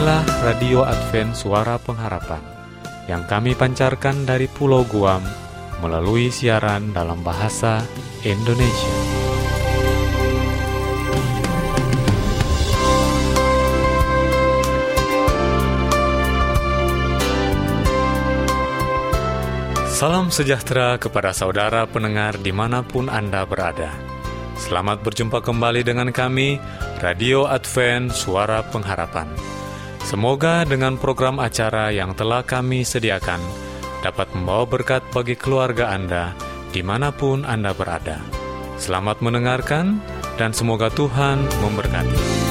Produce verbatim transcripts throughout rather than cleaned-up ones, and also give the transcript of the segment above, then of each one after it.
Inilah Radio Advent Suara Pengharapan yang kami pancarkan dari Pulau Guam melalui siaran dalam bahasa Indonesia. Salam sejahtera kepada saudara pendengar dimanapun Anda berada. Selamat berjumpa kembali dengan kami, Radio Advent Suara Pengharapan. Semoga dengan program acara yang telah kami sediakan dapat membawa berkat bagi keluarga Anda dimanapun Anda berada. Selamat mendengarkan dan semoga Tuhan memberkati.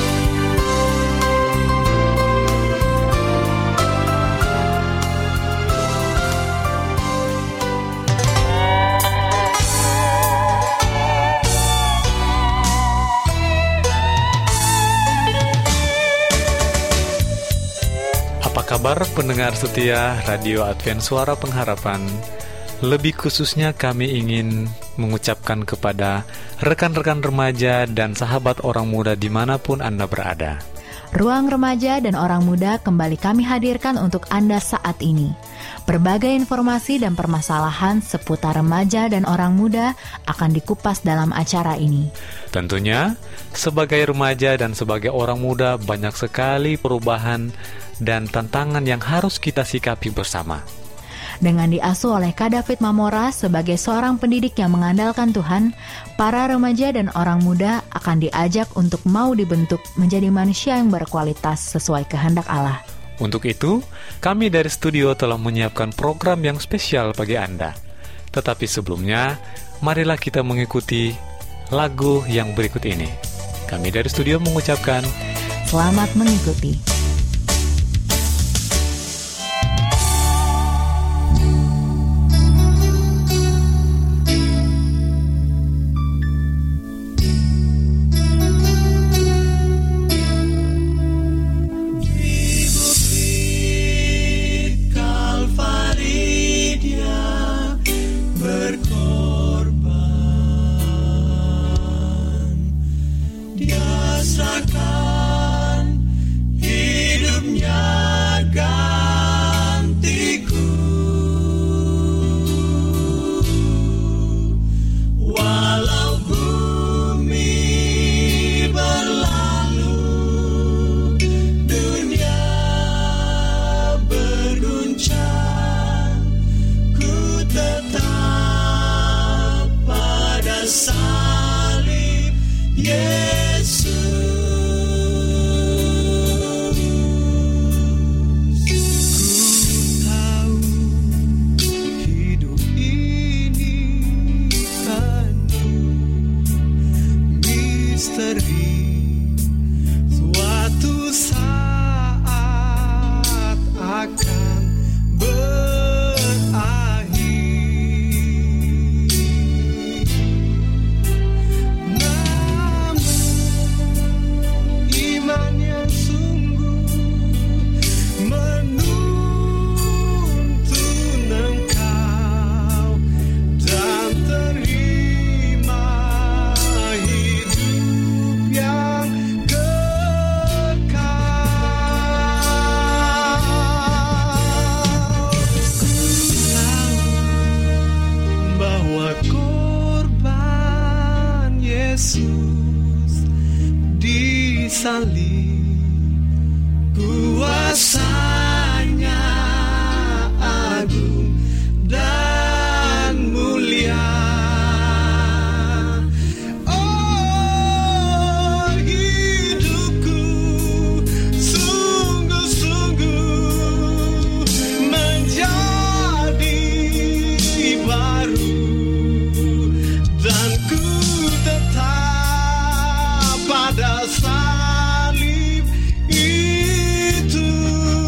Kabar pendengar setia Radio Advent Suara Pengharapan. Lebih khususnya kami ingin mengucapkan kepada rekan-rekan remaja dan sahabat orang muda dimanapun Anda berada. Ruang Remaja dan Orang Muda kembali kami hadirkan untuk Anda saat ini. Berbagai informasi dan permasalahan seputar remaja dan orang muda akan dikupas dalam acara ini. Tentunya, sebagai remaja dan sebagai orang muda banyak sekali perubahan dan tantangan yang harus kita sikapi bersama. Dengan diasuh oleh Kak David Mamora sebagai seorang pendidik yang mengandalkan Tuhan, para remaja dan orang muda akan diajak untuk mau dibentuk menjadi manusia yang berkualitas sesuai kehendak Allah. Untuk itu, kami dari studio telah menyiapkan program yang spesial bagi Anda. Tetapi sebelumnya, marilah kita mengikuti lagu yang berikut ini. Kami dari studio mengucapkan selamat mengikuti. Salib itu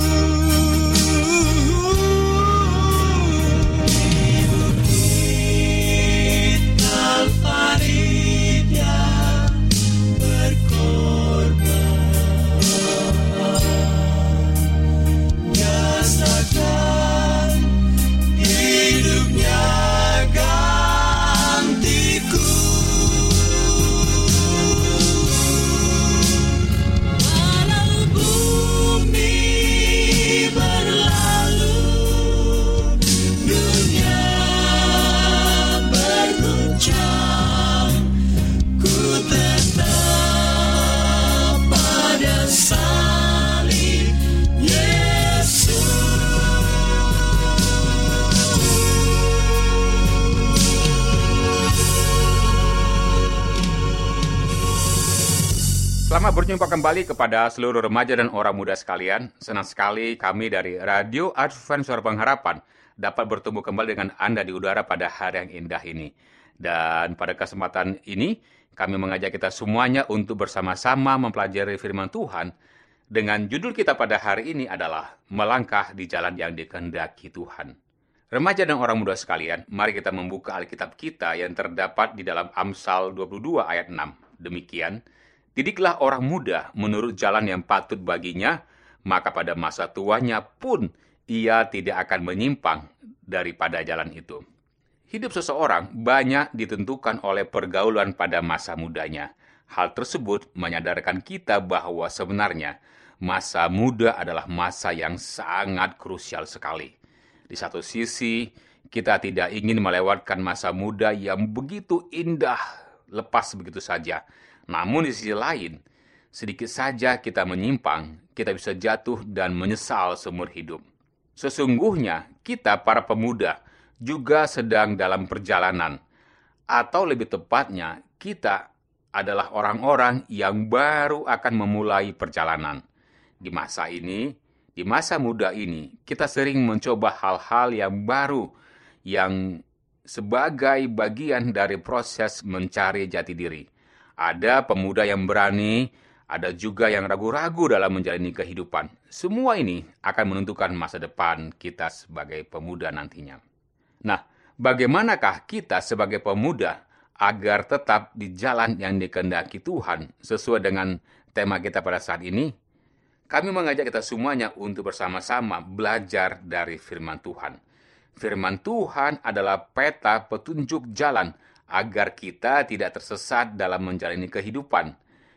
berjumpa kembali kepada seluruh remaja dan orang muda sekalian. Senang sekali kami dari Radio Advent Suara Pengharapan dapat bertemu kembali dengan Anda di udara pada hari yang indah ini. Dan pada kesempatan ini, kami mengajak kita semuanya untuk bersama-sama mempelajari firman Tuhan. Dengan judul kita pada hari ini adalah Melangkah di Jalan yang Dikehendaki Tuhan. Remaja dan orang muda sekalian, mari kita membuka Alkitab kita yang terdapat di dalam Amsal dua puluh dua ayat enam. Demikian, didiklah orang muda menurut jalan yang patut baginya, maka pada masa tuanya pun ia tidak akan menyimpang daripada jalan itu. Hidup seseorang banyak ditentukan oleh pergaulan pada masa mudanya. Hal tersebut menyadarkan kita bahwa sebenarnya masa muda adalah masa yang sangat krusial sekali. Di satu sisi, kita tidak ingin melewatkan masa muda yang begitu indah, lepas begitu saja. Namun di sisi lain, sedikit saja kita menyimpang, kita bisa jatuh dan menyesal seumur hidup. Sesungguhnya kita para pemuda juga sedang dalam perjalanan. Atau lebih tepatnya, kita adalah orang-orang yang baru akan memulai perjalanan. Di masa ini, di masa muda ini, kita sering mencoba hal-hal yang baru, yang sebagai bagian dari proses mencari jati diri. Ada pemuda yang berani, ada juga yang ragu-ragu dalam menjalani kehidupan. Semua ini akan menentukan masa depan kita sebagai pemuda nantinya. Nah, bagaimanakah kita sebagai pemuda agar tetap di jalan yang dikehendaki Tuhan sesuai dengan tema kita pada saat ini? Kami mengajak kita semuanya untuk bersama-sama belajar dari firman Tuhan. Firman Tuhan adalah peta petunjuk jalan agar kita tidak tersesat dalam menjalani kehidupan.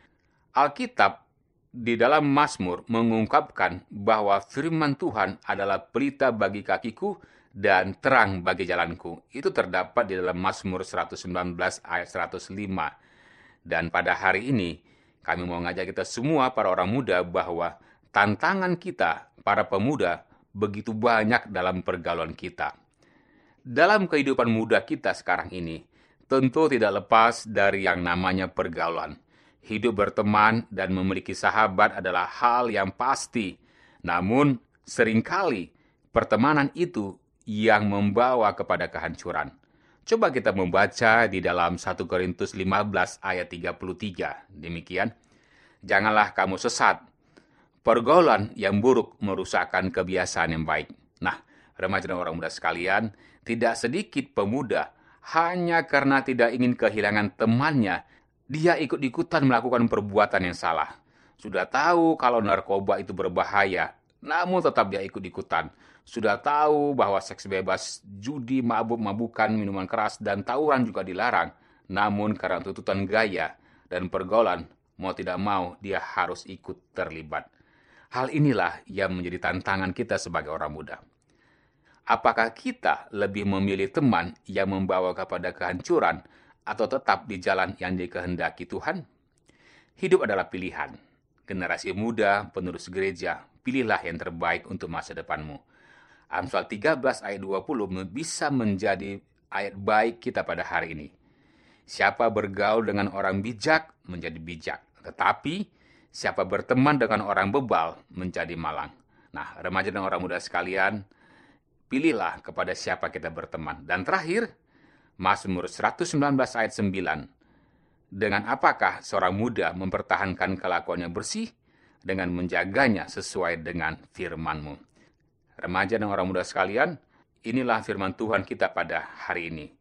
Alkitab di dalam Mazmur mengungkapkan bahwa firman Tuhan adalah pelita bagi kakiku dan terang bagi jalanku. Itu terdapat di dalam Mazmur seratus sembilan belas ayat seratus lima. Dan pada hari ini, kami mau mengajak kita semua para orang muda bahwa tantangan kita, para pemuda, begitu banyak dalam pergaulan kita. Dalam kehidupan muda kita sekarang ini, tentu tidak lepas dari yang namanya pergaulan. Hidup berteman dan memiliki sahabat adalah hal yang pasti. Namun, seringkali pertemanan itu yang membawa kepada kehancuran. Coba kita membaca di dalam satu Korintus lima belas ayat tiga puluh tiga. Demikian, janganlah kamu sesat. Pergaulan yang buruk merusakkan kebiasaan yang baik. Nah, remaja dan orang muda sekalian, tidak sedikit pemuda hanya karena tidak ingin kehilangan temannya, dia ikut-ikutan melakukan perbuatan yang salah. Sudah tahu kalau narkoba itu berbahaya, namun tetap dia ikut-ikutan. Sudah tahu bahwa seks bebas, judi, mabuk-mabukan, minuman keras, dan tawuran juga dilarang. Namun karena tuntutan gaya dan pergaulan, mau tidak mau dia harus ikut terlibat. Hal inilah yang menjadi tantangan kita sebagai orang muda. Apakah kita lebih memilih teman yang membawa kepada kehancuran atau tetap di jalan yang dikehendaki Tuhan? Hidup adalah pilihan. Generasi muda, penerus gereja, pilihlah yang terbaik untuk masa depanmu. Amsal tiga belas ayat dua puluh bisa menjadi ayat baik kita pada hari ini. Siapa bergaul dengan orang bijak menjadi bijak, tetapi siapa berteman dengan orang bebal menjadi malang. Nah, remaja dan orang muda sekalian, pilihlah kepada siapa kita berteman. Dan terakhir, Mazmur seratus sembilan belas ayat sembilan. Dengan apakah seorang muda mempertahankan kelakuannya bersih? Dengan menjaganya sesuai dengan firman-Mu. Remaja dan orang muda sekalian, inilah firman Tuhan kita pada hari ini.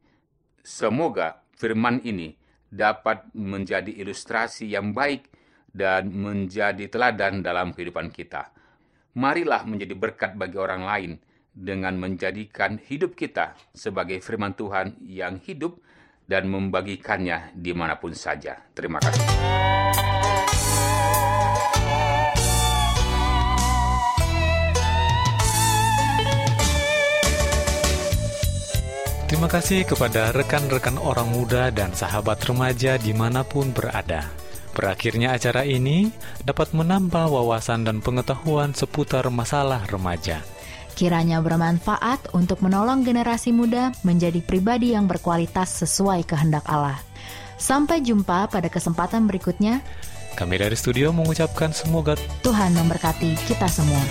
Semoga firman ini dapat menjadi ilustrasi yang baik dan menjadi teladan dalam kehidupan kita. Marilah menjadi berkat bagi orang lain dengan menjadikan hidup kita sebagai firman Tuhan yang hidup dan membagikannya dimanapun saja. Terima kasih. Terima kasih kepada rekan-rekan orang muda dan sahabat remaja dimanapun berada. Berakhirnya acara ini dapat menambah wawasan dan pengetahuan seputar masalah remaja. Kiranya bermanfaat untuk menolong generasi muda menjadi pribadi yang berkualitas sesuai kehendak Allah. Sampai jumpa pada kesempatan berikutnya. Kami dari studio mengucapkan semoga Tuhan memberkati kita semua.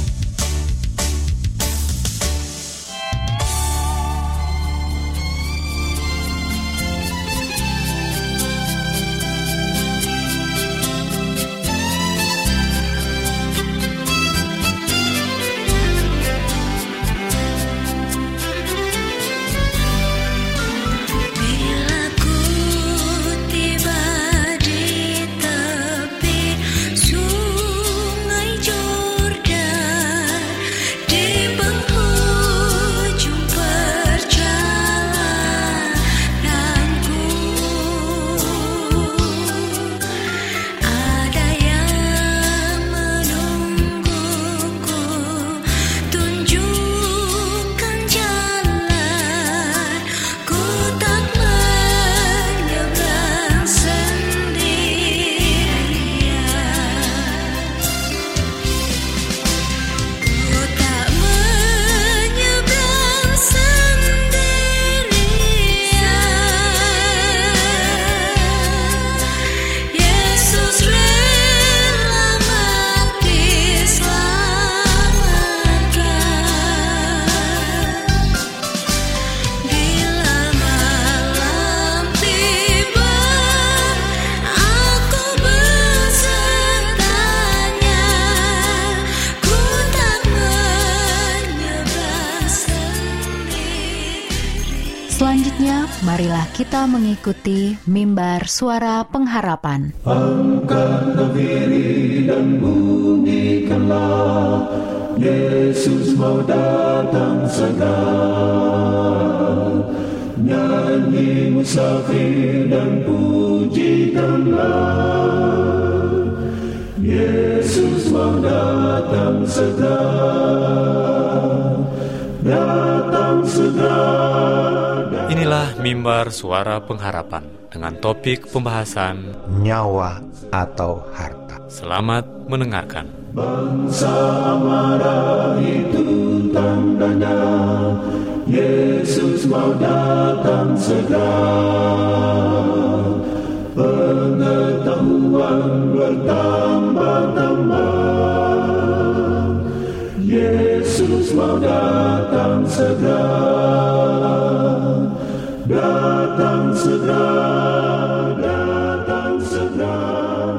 Selanjutnya, marilah kita mengikuti mimbar suara pengharapan. Angkatlah diri dan bunyikanlah, Yesus mau datang segera. Nyanyi musafir dan pujikanlah, Yesus mau datang segera. Datang segera. Inilah mimbar suara pengharapan dengan topik pembahasan nyawa atau harta. Selamat mendengarkan. Bangsa marah itu tandanya, Yesus mau datang segera. Pengetahuan bertambah-tambah, Yesus mau datang segera. Datang segera, datang segera,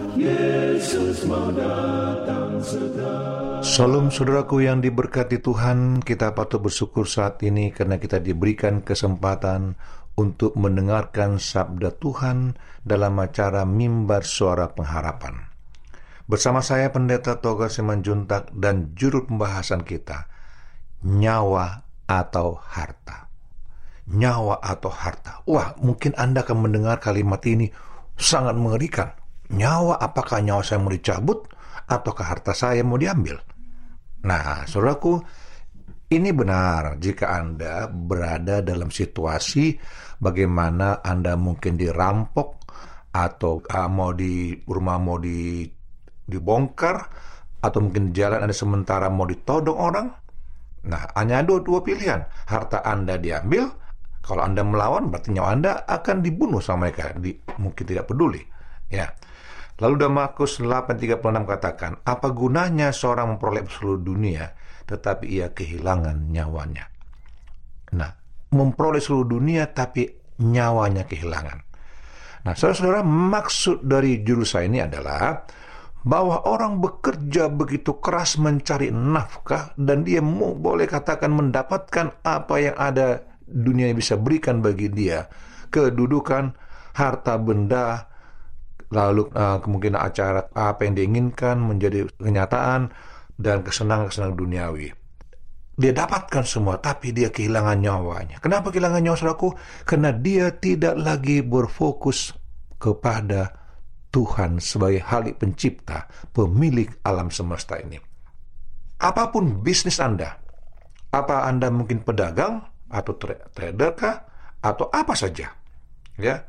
Yesus mau datang segera. Salam saudaraku yang diberkati Tuhan, kita patut bersyukur saat ini karena kita diberikan kesempatan untuk mendengarkan sabda Tuhan dalam acara mimbar suara pengharapan. Bersama saya Pendeta Togar Simanjuntak dan judul pembahasan kita, nyawa atau harta. Nyawa atau harta. Wah, mungkin Anda akan mendengar kalimat ini sangat mengerikan. Nyawa, apakah nyawa saya mau dicabut ataukah harta saya mau diambil? Nah, saudaraku, ini benar jika Anda berada dalam situasi bagaimana Anda mungkin dirampok atau uh, mau di rumah mau di dibongkar atau mungkin di jalan Anda sementara mau ditodong orang. Nah, hanya ada dua pilihan. Harta Anda diambil. Kalau Anda melawan, berarti nyawa Anda akan dibunuh sama mereka. Di, mungkin tidak peduli. Ya. Lalu dalam Markus delapan tiga puluh enam katakan, apa gunanya seorang memperoleh seluruh dunia, tetapi ia kehilangan nyawanya. Nah, memperoleh seluruh dunia, tapi nyawanya kehilangan. Nah, saudara-saudara, maksud dari judul saya ini adalah bahwa orang bekerja begitu keras mencari nafkah, dan dia mau, boleh katakan mendapatkan apa yang ada dunia yang bisa berikan bagi dia, kedudukan, harta benda, lalu uh, kemungkinan acara apa yang diinginkan menjadi kenyataan, dan kesenangan-kesenangan duniawi. Dia dapatkan semua, tapi dia kehilangan nyawanya. Kenapa kehilangan nyawa, saudaraku? Karena dia tidak lagi berfokus kepada Tuhan sebagai Khalik pencipta, pemilik alam semesta ini. Apapun bisnis Anda, apa Anda mungkin pedagang, atau trader kah, atau apa saja, ya,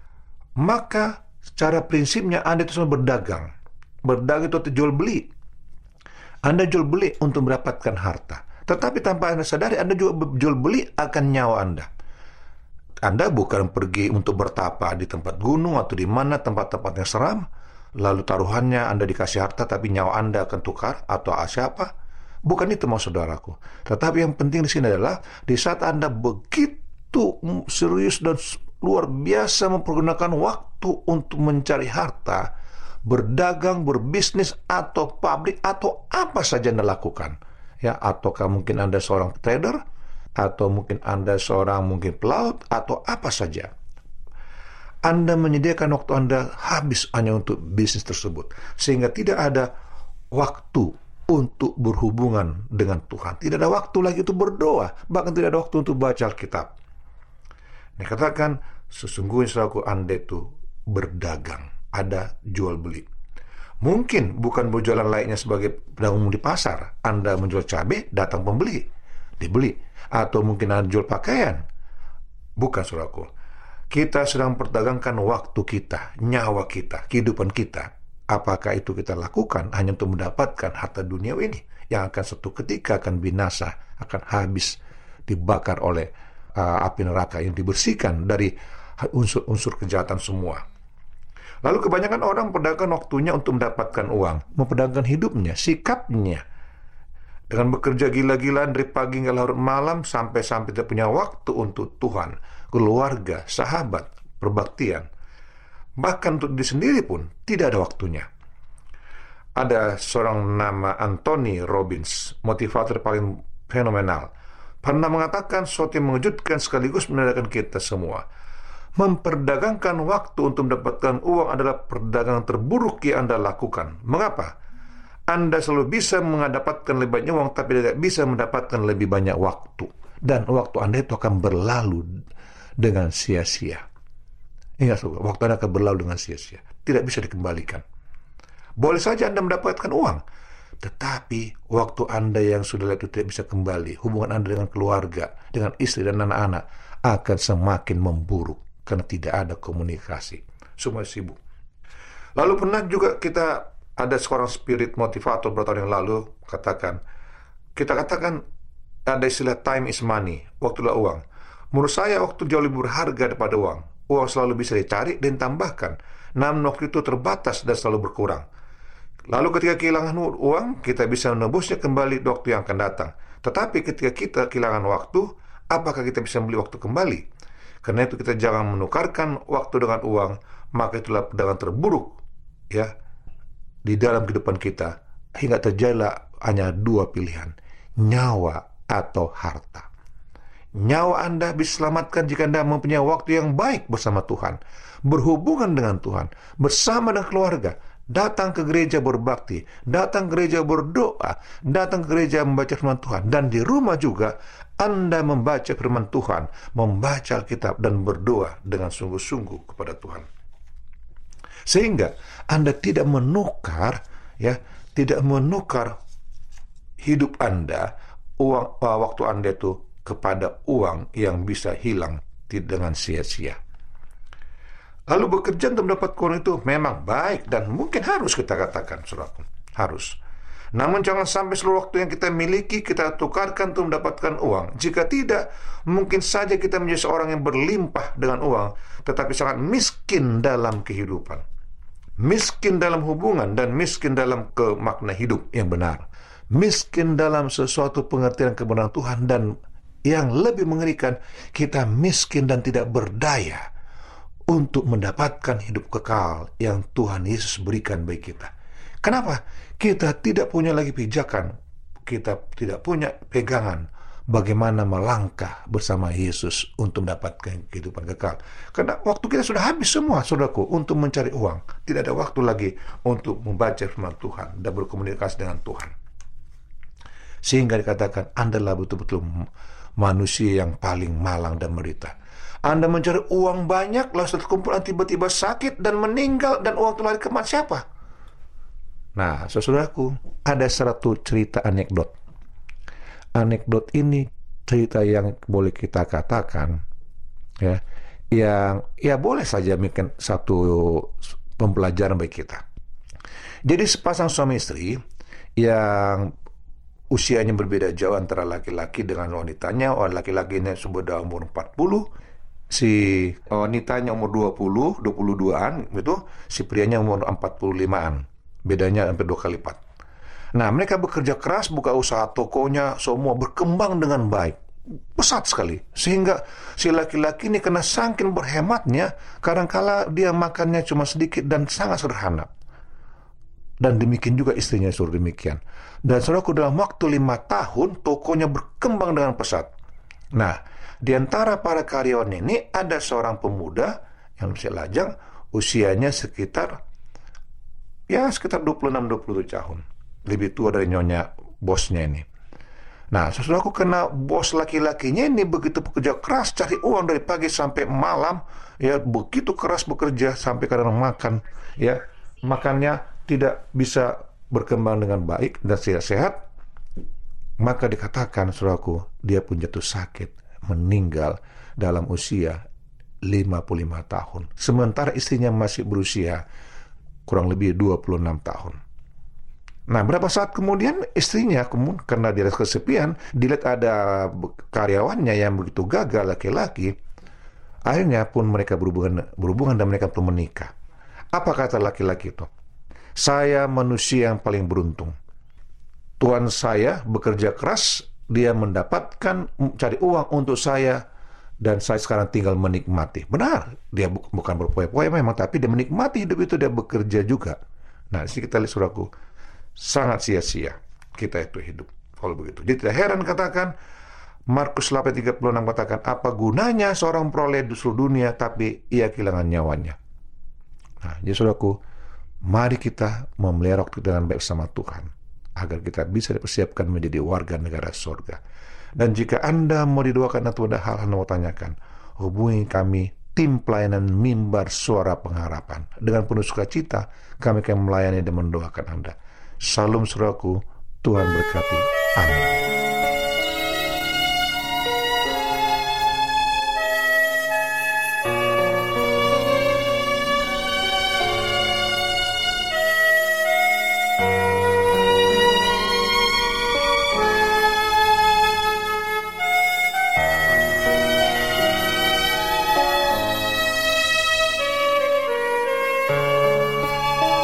maka secara prinsipnya Anda itu semua berdagang. Berdagang itu jual beli. Anda jual beli untuk mendapatkan harta. Tetapi tanpa Anda sadari, Anda juga jual beli akan nyawa Anda. Anda bukan pergi untuk bertapa di tempat gunung atau di mana tempat-tempat yang seram, lalu taruhannya Anda dikasih harta tapi nyawa Anda akan tukar atau siapa? Bukan itu maksud saudaraku. Tetapi yang penting di sini adalah di saat Anda begitu serius dan luar biasa mempergunakan waktu untuk mencari harta, berdagang, berbisnis, atau pabrik, atau apa saja Anda lakukan, ya, ataukah mungkin Anda seorang trader, atau mungkin Anda seorang mungkin pelaut, atau apa saja. Anda menyediakan waktu Anda habis hanya untuk bisnis tersebut, sehingga tidak ada waktu untuk berhubungan dengan Tuhan. Tidak ada waktu lagi untuk berdoa, bahkan tidak ada waktu untuk baca Alkitab. Dikatakan, sesungguhnya saudaraku, Anda itu berdagang. Ada jual beli. Mungkin bukan berjualan layaknya sebagai pedagang di pasar. Anda menjual cabai, datang pembeli, dibeli. Atau mungkin Anda jual pakaian. Bukan, saudaraku. Kita sedang memperdagangkan waktu kita, nyawa kita, kehidupan kita. Apakah itu kita lakukan hanya untuk mendapatkan harta dunia ini yang akan suatu ketika akan binasa, akan habis, dibakar oleh uh, api neraka yang dibersihkan dari unsur-unsur kejahatan semua. Lalu kebanyakan orang memperdagangkan waktunya untuk mendapatkan uang, memperdagangkan hidupnya, sikapnya, dengan bekerja gila-gilaan dari pagi hingga larut malam sampai-sampai tidak punya waktu untuk Tuhan, keluarga, sahabat, perbaktian. Bahkan untuk diri sendiri pun tidak ada waktunya. Ada seorang nama Anthony Robbins, motivator paling fenomenal, pernah mengatakan sesuatu yang mengejutkan sekaligus menandakan kita semua. Memperdagangkan waktu untuk mendapatkan uang adalah perdagangan terburuk yang Anda lakukan. Mengapa? Anda selalu bisa mendapatkan lebih banyak uang, tapi tidak bisa mendapatkan lebih banyak waktu. Dan waktu Anda itu akan berlalu dengan sia-sia. Ingat, waktu Anda akan berlalu dengan sia-sia. Tidak bisa dikembalikan. Boleh saja Anda mendapatkan uang, tetapi waktu Anda yang sudah lihat itu tidak bisa kembali. Hubungan Anda dengan keluarga, dengan istri dan anak-anak akan semakin memburuk. Karena tidak ada komunikasi. Semua sibuk. Lalu pernah juga kita ada seorang spirit motivator beberapa tahun yang lalu katakan, kita katakan ada istilah time is money, waktu adalah uang. Menurut saya waktu jauh lebih berharga daripada uang. Uang selalu bisa dicari dan ditambahkan, namun waktu itu terbatas dan selalu berkurang. Lalu ketika kehilangan uang, kita bisa menebusnya kembali di waktu yang akan datang. Tetapi ketika kita kehilangan waktu, apakah kita bisa membeli waktu kembali? Karena itu kita jangan menukarkan waktu dengan uang, maka itulah perdagangan terburuk ya di dalam kehidupan kita, hingga terjadilah hanya dua pilihan, nyawa atau harta. Nyawa Anda bisa selamatkan jika Anda mempunyai waktu yang baik bersama Tuhan, berhubungan dengan Tuhan, bersama dengan keluarga, datang ke gereja berbakti, datang ke gereja berdoa, datang ke gereja membaca firman Tuhan, dan di rumah juga Anda membaca firman Tuhan, membaca Alkitab dan berdoa dengan sungguh-sungguh kepada Tuhan. Sehingga Anda tidak menukar ya, tidak menukar hidup Anda, uang uh, waktu Anda itu kepada uang yang bisa hilang dengan sia-sia. Lalu bekerja untuk mendapat uang itu memang baik dan mungkin harus kita katakan, saudaraku, harus. Namun jangan sampai seluruh waktu yang kita miliki kita tukarkan untuk mendapatkan uang. Jika tidak, mungkin saja kita menjadi seorang yang berlimpah dengan uang, tetapi sangat miskin dalam kehidupan, miskin dalam hubungan, dan miskin dalam kemakna hidup yang benar, miskin dalam sesuatu pengertian kebenaran Tuhan, dan yang lebih mengerikan, kita miskin dan tidak berdaya untuk mendapatkan hidup kekal yang Tuhan Yesus berikan bagi kita. Kenapa? Kita tidak punya lagi pijakan, kita tidak punya pegangan bagaimana melangkah bersama Yesus untuk mendapatkan kehidupan kekal. Karena waktu kita sudah habis semua, saudaraku, untuk mencari uang. Tidak ada waktu lagi untuk membaca firman Tuhan dan berkomunikasi dengan Tuhan. Sehingga dikatakan Anda adalah betul-betul manusia yang paling malang dan menderita. Anda mencari uang banyak, lalu setelah kumpulan tiba-tiba sakit dan meninggal, dan uang itu lari ke siapa? Nah, saudaraku, ada satu cerita anekdot. Anekdot ini cerita yang boleh kita katakan, ya, yang ya boleh saja bikin satu pembelajaran bagi kita. Jadi sepasang suami istri yang usianya berbeda jauh antara laki-laki dengan wanitanya. Orang laki-laki ini sudah umur empat puluh, Si wanitanya umur dua puluh, dua puluh duaan gitu, si prianya umur empat puluh limaan. Bedanya hampir dua kali lipat. Nah, mereka bekerja keras, buka usaha tokonya, semua berkembang dengan baik. Pesat sekali. Sehingga si laki-laki ini kena saking berhematnya, kadangkala dia makannya cuma sedikit dan sangat sederhana. Dan demikian juga istrinya suruh demikian. Dan saudaraku, dalam waktu lima tahun, tokonya berkembang dengan pesat. Nah, di antara para karyawan ini ada seorang pemuda yang usia lajang, usianya sekitar ya sekitar dua puluh enam dua puluh tujuh tahun. Lebih tua dari nyonya bosnya ini. Nah, saudaraku, kena bos laki-lakinya ini begitu bekerja keras cari uang dari pagi sampai malam, ya begitu keras bekerja sampai kadang makan, ya makannya tidak bisa berkembang dengan baik dan sehat-sehat. Maka dikatakan, saudaraku, dia pun jatuh sakit, meninggal dalam usia lima puluh lima tahun. Sementara istrinya masih berusia kurang lebih dua puluh enam tahun. Nah, berapa saat kemudian istrinya, karena dia kesepian, dilihat ada karyawannya yang begitu gagal laki-laki, akhirnya pun mereka berhubungan, berhubungan dan mereka pun menikah. Apa kata laki-laki itu? Saya manusia yang paling beruntung. Tuan saya bekerja keras, dia mendapatkan cari uang untuk saya, dan saya sekarang tinggal menikmati. Benar, dia bu- bukan berpoya-poya memang, tapi dia menikmati hidup itu, dia bekerja juga. Nah, di sini kita lihat, saudaraku, sangat sia-sia kita itu hidup kalau begitu. Jadi tidak heran katakan Markus delapan tiga puluh enam katakan, apa gunanya seorang peroleh di seluruh dunia tapi ia kehilangan nyawanya. Nah, jadi saudaraku, mari kita memelihara waktu dengan baik sama Tuhan agar kita bisa dipersiapkan menjadi warga negara surga. Dan jika Anda mau didoakan atau ada hal Anda mau tanyakan, hubungi kami tim pelayanan Mimbar Suara Pengharapan. Dengan penuh sukacita kami akan melayani dan mendoakan Anda. Salam saudaraku, Tuhan berkati. Amin.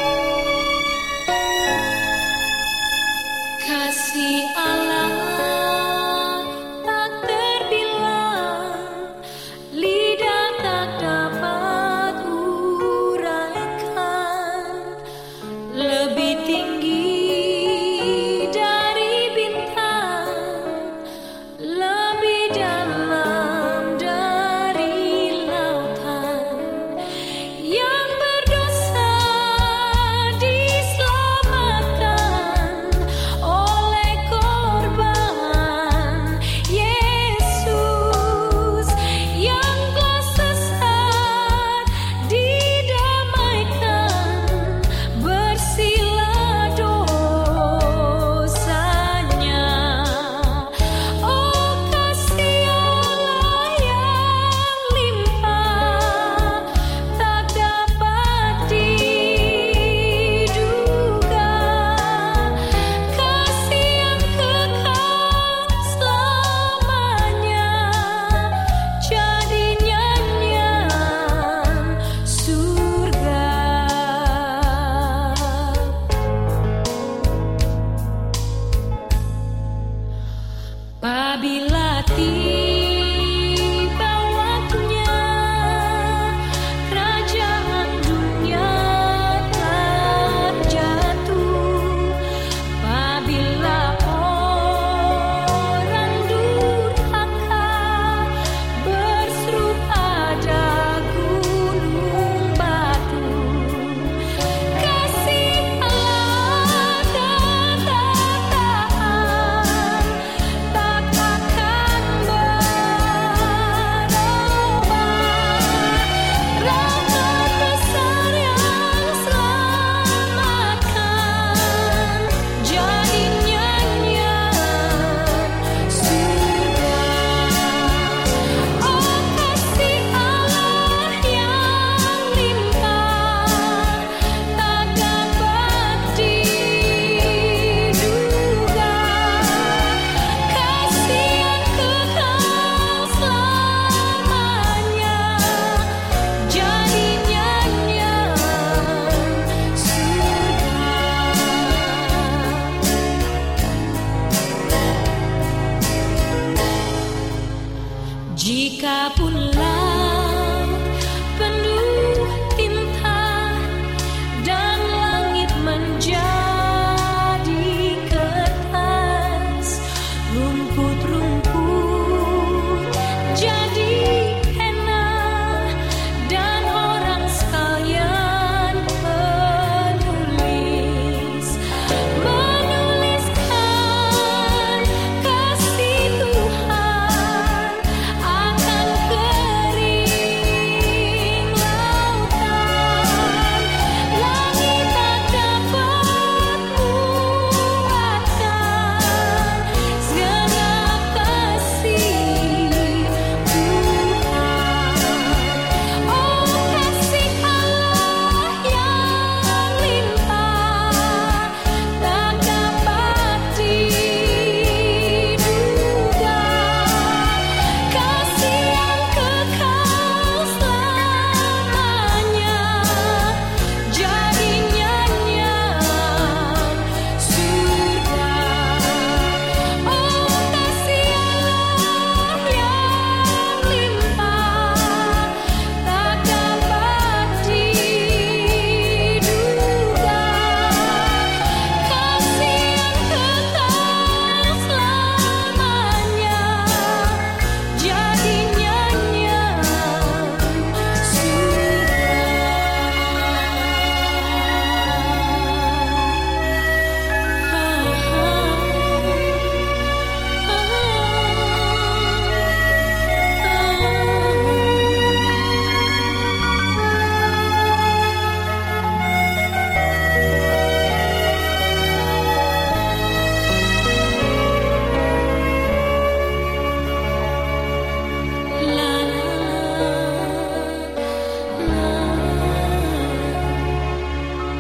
Kasih Allah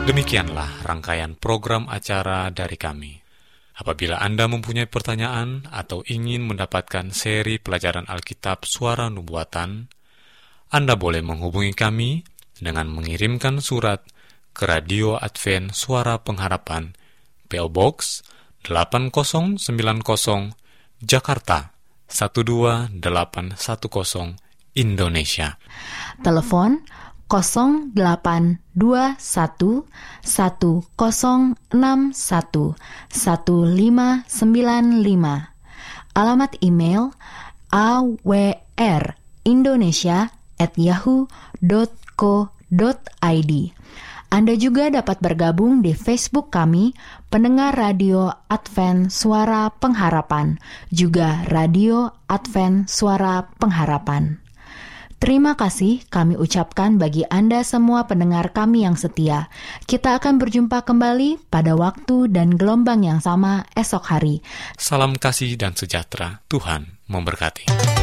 Demikianlah rangkaian program acara dari kami. Apabila Anda mempunyai pertanyaan atau ingin mendapatkan seri pelajaran Alkitab Suara Nubuatan, Anda boleh menghubungi kami dengan mengirimkan surat ke Radio Advent Suara Pengharapan, P O Box delapan nol sembilan nol, Jakarta satu dua delapan satu nol, Indonesia. Telepon nol delapan dua satu satu nol enam satu satu lima sembilan lima. Alamat email awrindonesia at yahoo dot co dot id. Anda juga dapat bergabung di Facebook kami, Pendengar Radio Advent Suara Pengharapan, juga Radio Advent Suara Pengharapan. Terima kasih kami ucapkan bagi Anda semua pendengar kami yang setia. Kita akan berjumpa kembali pada waktu dan gelombang yang sama esok hari. Salam kasih dan sejahtera. Tuhan memberkati.